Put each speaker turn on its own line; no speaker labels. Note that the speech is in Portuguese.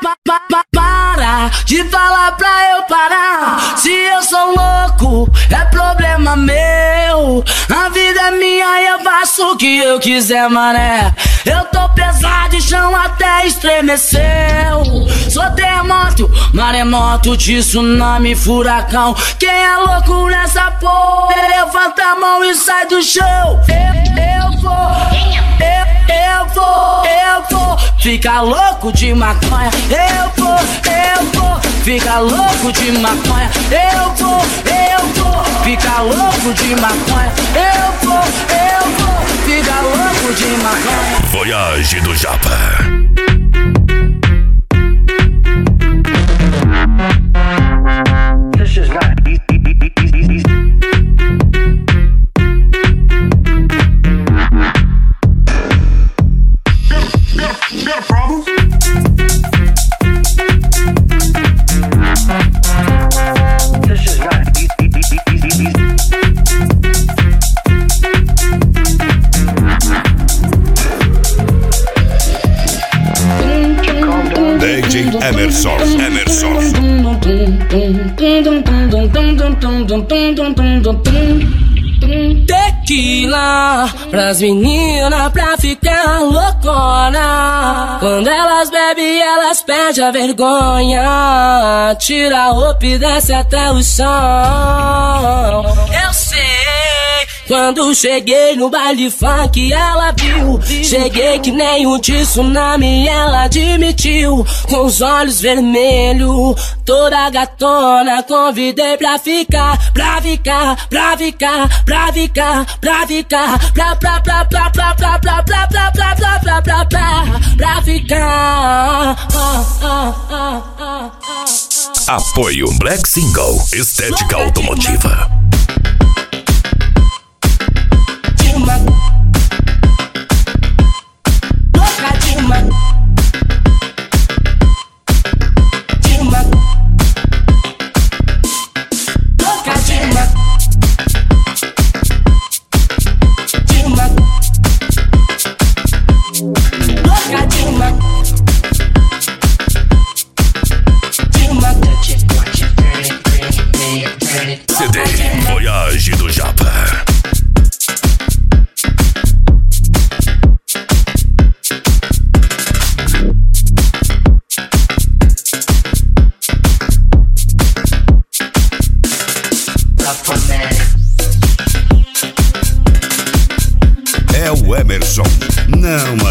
Para de falar pra eu parar. Se eu sou louco, é problema meu. A vida é minha e eu faço o que eu quiser, mané. Eu tô pesado e chão até estremeceu. Sou terremoto, maremoto, tsunami, furacão. Quem é louco nessa porra, levanta a mão e sai do chão. Eu vou ficar louco de maconha. Eu vou ficar louco de maconha. Eu vou ficar louco de maconha. Eu vou ficar louco de maconha.
Voyage do Japa.
This is not easy. Got a problem? This is not easy.
DJ Emerson.
Tequila pras meninas pra ficar loucona. Quando elas bebem, elas perdem a vergonha. Tira a roupa e desce até o chão. Eu sei. Quando cheguei no baile funk, ela viu. Cheguei que nem um tsunami, ela admitiu. Com os olhos vermelhos, toda gatona. Convidei pra ficar, pra ficar.
Apoio Black Single, estética automotiva. CD Voyage do Japa. É o Emerson, não